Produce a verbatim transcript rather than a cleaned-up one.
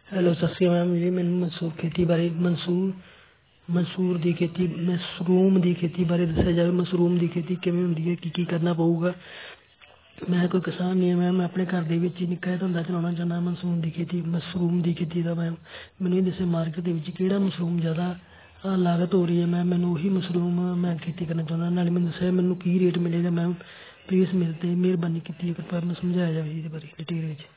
Hello ਸਤਿ ਸ਼੍ਰੀ ਅਕਾਲ ma'am ਜੀ। ਮੈਨੂੰ ਮਸੂਰ ਖੇਤੀ ਬਾਰੇ ਮਨਸੂਰ ਮਨਸੂਰ ਦੀ ਖੇਤੀ ਮਸ਼ਰੂਮ ਦੀ ਖੇਤੀ ਬਾਰੇ ਦੱਸਿਆ ਜਾਵੇ। ਮਸ਼ਰੂਮ ਦੀ ਖੇਤੀ ਕਿਵੇਂ ਹੁੰਦੀ ਹੈ, ਕੀ ਕੀ ਕਰਨਾ ਪਊਗਾ। ਮੈਂ ਕੋਈ ਕਿਸਾਨ ਨਹੀਂ ਹਾਂ ਮੈਮ, ਮੈਂ ਆਪਣੇ ਘਰ ਦੇ ਵਿੱਚ ਹੀ ਨਿੱਕਾ ਜਿਹਾ ਧੰਦਾ ਚਲਾਉਣਾ ਚਾਹੁੰਦਾ। ਮਸ਼ਰੂਮ ਦੀ ਖੇਤੀ ਮਸ਼ਰੂਮ ਦੀ ਖੇਤੀ ਦਾ ਮੈਮ ਮੈਨੂੰ ਇਹ ਦੱਸਿਆ ਮਾਰਕੀਟ ਦੇ ਵਿੱਚ ਕਿਹੜਾ ਮਸ਼ਰੂਮ ਜ਼ਿਆਦਾ ਲਾਗਤ ਹੋ ਰਹੀ ਹੈ। ਮੈਂ ਮੈਨੂੰ ਉਹੀ ਮਸ਼ਰੂਮ ਮੈਂ ਖੇਤੀ ਕਰਨਾ ਚਾਹੁੰਦਾ। ਨਾਲੇ ਮੈਨੂੰ ਦੱਸਿਆ ਮੈਨੂੰ ਕੀ ਰੇਟ ਮਿਲੇਗਾ ਮੈਮ। ਪਲੀਜ਼ ਮੇਰੇ 'ਤੇ ਮਿਹਰਬਾਨੀ ਕੀਤੀ ਕਿਰਪਾ ਮੈਨੂੰ ਸਮਝਾਇਆ ਜਾਵੇ ਇਹਦੇ ਬਾਰੇ ਡਿਟੇਲ ਵਿੱਚ।